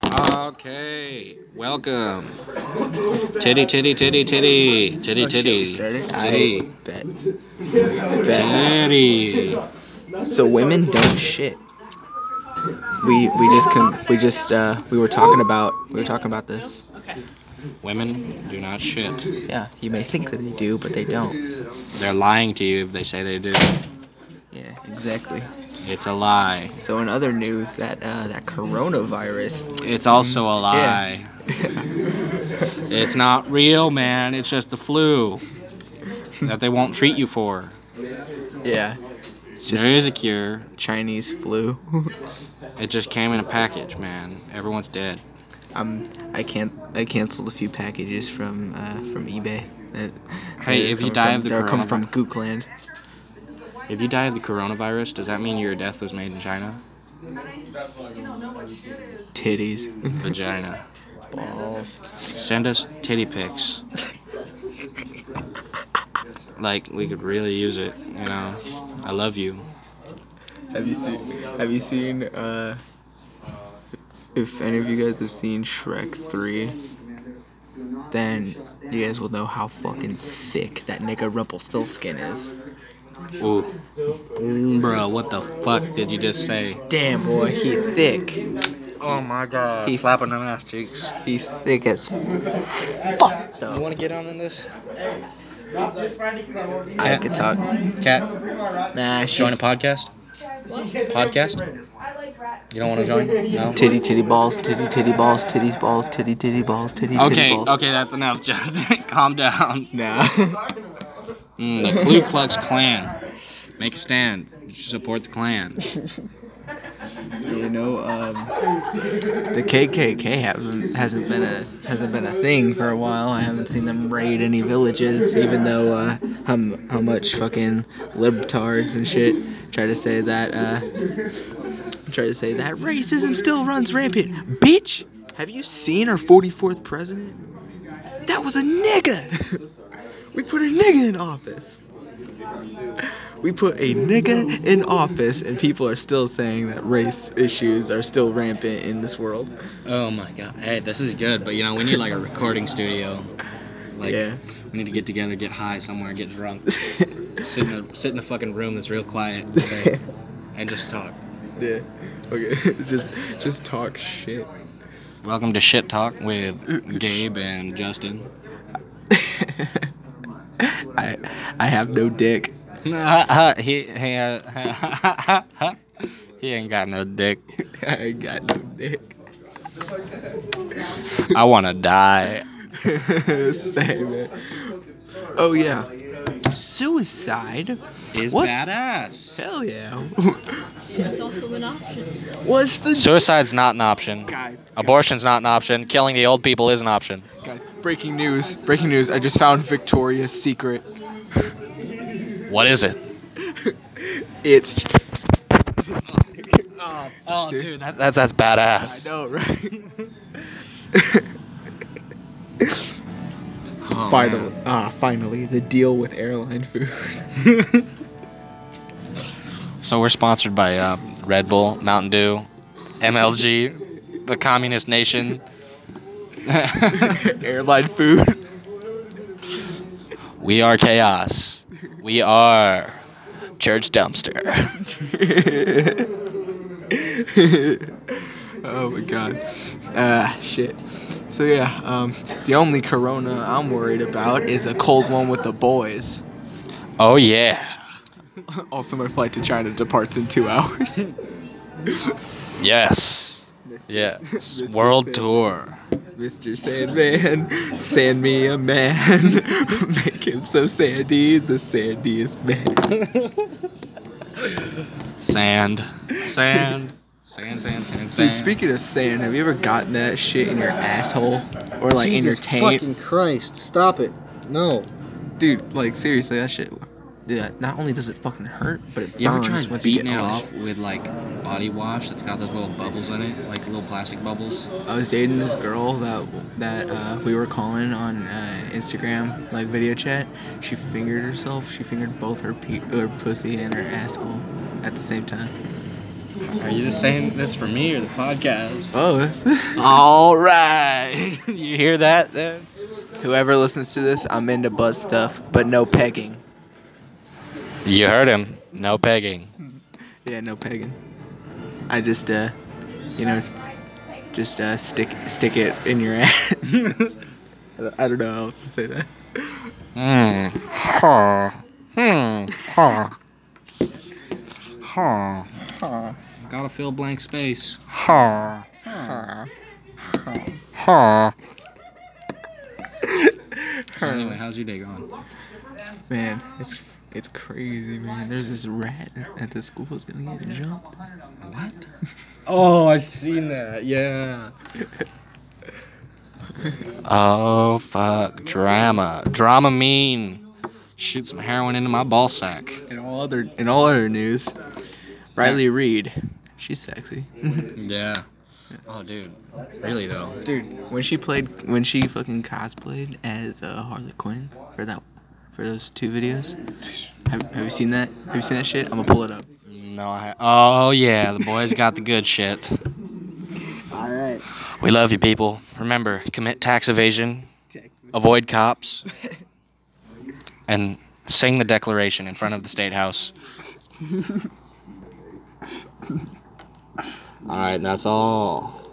Okay, welcome. Titty, titty, titty, titty, titty, titty, titty, Bet. titty. So women don't shit. We were talking about this. Women do not shit. Yeah, you may think that they do, but they don't. They're lying to you if they say they do. Yeah, exactly. It's a lie. So in other news, that coronavirus. It's also a lie. It's not real, man. It's just the flu that they won't treat you for. Yeah, it's just There is a cure. Chinese flu. It just came in a package, man. Everyone's dead. I canceled a few packages from eBay. Hey, if you die of the they're coming from coronavirus, Gookland. if you die of the coronavirus, does that mean your death was made in China? Titties. Vagina. Balls. Send us titty pics. Like, we could really use it, you know? I love you. Have you seen if any of you guys have seen Shrek 3, then you guys will know how fucking thick that nigga Rumpelstiltskin is. Ooh. Bro, what the fuck did you just say? Damn, boy, he thick. Oh my god. He's slapping them ass cheeks. He thick as fuck, though. You want to get on in this? I could talk. Cat, Nah, join a she's podcast? Podcast? You don't want to join? No? titty balls, titty balls, titties balls, titty balls, titty Okay, balls. okay, that's enough. Just calm down. Nah. The Ku Klux Klan. Make a stand. Support the Klan. You know, the KKK hasn't been a thing for a while. I haven't seen them raid any villages, even though how much fucking libtards and shit try to say that racism still runs rampant. Bitch, have you seen our 44th president? That was a nigga. We put a nigga in office. We put a nigga in office, and people are still saying that race issues are still rampant in this world. Oh my god. Hey, this is good, but you know, we need like a recording studio. Like, Yeah. we need to get together, get high somewhere, get drunk. sit in a fucking room that's real quiet okay, and just talk. Yeah. Okay. just talk shit. Welcome to Shit Talk with Gabe and Justin. I have no dick. he ain't got no dick. I ain't got no dick. I wanna die. Same, man. Oh yeah. Suicide Is What's- badass. Hell yeah. It's also an option. What's the Suicide's not an option. guys? Abortion's not an option. Killing the old people is an option. Guys, breaking news. I just found Victoria's Secret. What is it? It's Oh, dude, that's badass. I know, right? Oh, Finally, the deal with airline food. So we're sponsored by Red Bull, Mountain Dew, MLG, the Communist Nation. Airline food. We are chaos. We are Church Dumpster. Oh my god. Shit. So yeah, the only corona I'm worried about is a cold one with the boys. Oh yeah. Also, my flight to China departs in 2 hours. Yes. Yes. Mr. World Sandman. tour. Mr. Sandman, sand me a man, make him so sandy, the sandiest man. Sand. Sand. Dude, speaking of sand, have you ever gotten that shit in your asshole? Or like in your taint? fucking Christ. Stop it. No. Dude, like seriously, that shit. Yeah, not only does it fucking hurt, but it You ever burns tried once you beating get it all off with like body wash that's got those little bubbles in it, like little plastic bubbles? I was dating this girl that we were calling on Instagram, like video chat. She fingered herself. She fingered both her pussy and her asshole at the same time. Are you just saying this for me or the podcast? Both. All right. You hear that then? Whoever listens to this, I'm into butt stuff, but no pegging. You heard him. No pegging. Yeah, no pegging. I just, stick it in your ass. I don't know how else to say that. Gotta fill blank space. So anyway, how's your day going? Man, it's crazy, man. There's this rat at the school that's gonna get jumped. What? Oh, I've seen that. Yeah. Oh fuck, drama. Dramamine. Shoot some heroin into my ball sack. In all other news, Riley Reid, she's sexy. Yeah. Oh, dude. Really though. Dude, when she fucking cosplayed as Harley Quinn for those 2 videos, have you seen that? Have you seen that shit? I'm gonna pull it up. No, oh yeah, the boys got the good shit. All right. We love you, people. Remember, commit tax evasion, avoid cops, and sing the Declaration in front of the State House. All right, that's all.